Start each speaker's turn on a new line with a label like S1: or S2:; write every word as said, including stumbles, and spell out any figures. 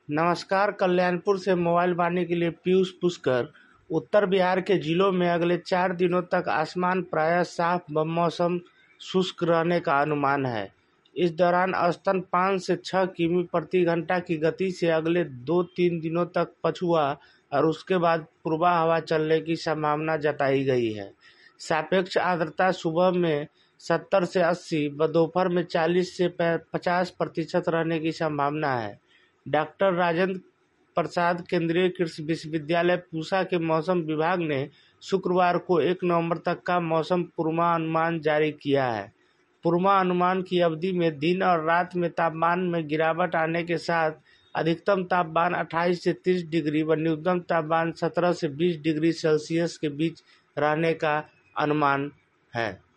S1: नमस्कार। कल्याणपुर से मोबाइल वाणी के लिए पीयूष पुष्कर। उत्तर बिहार के जिलों में अगले चार दिनों तक आसमान प्रायः साफ व मौसम शुष्क रहने का अनुमान है। इस दौरान औसतन पाँच से छह किमी प्रति घंटा की गति से अगले दो तीन दिनों तक पछुआ और उसके बाद पूर्वा हवा चलने की संभावना जताई गई है। सापेक्ष आर्द्रता सुबह में सत्तर से अस्सी व दोपहर में चालीस से पचास प्रतिशत रहने की संभावना है। डॉक्टर राजेंद्र प्रसाद केंद्रीय कृषि विश्वविद्यालय पूसा के मौसम विभाग ने शुक्रवार को एक नवंबर तक का मौसम पूर्वानुमान जारी किया है। पूर्वानुमान की अवधि में दिन और रात में तापमान में गिरावट आने के साथ अधिकतम तापमान अट्ठाईस से तीस डिग्री व न्यूनतम तापमान सत्रह से बीस डिग्री सेल्सियस के बीच रहने का अनुमान है।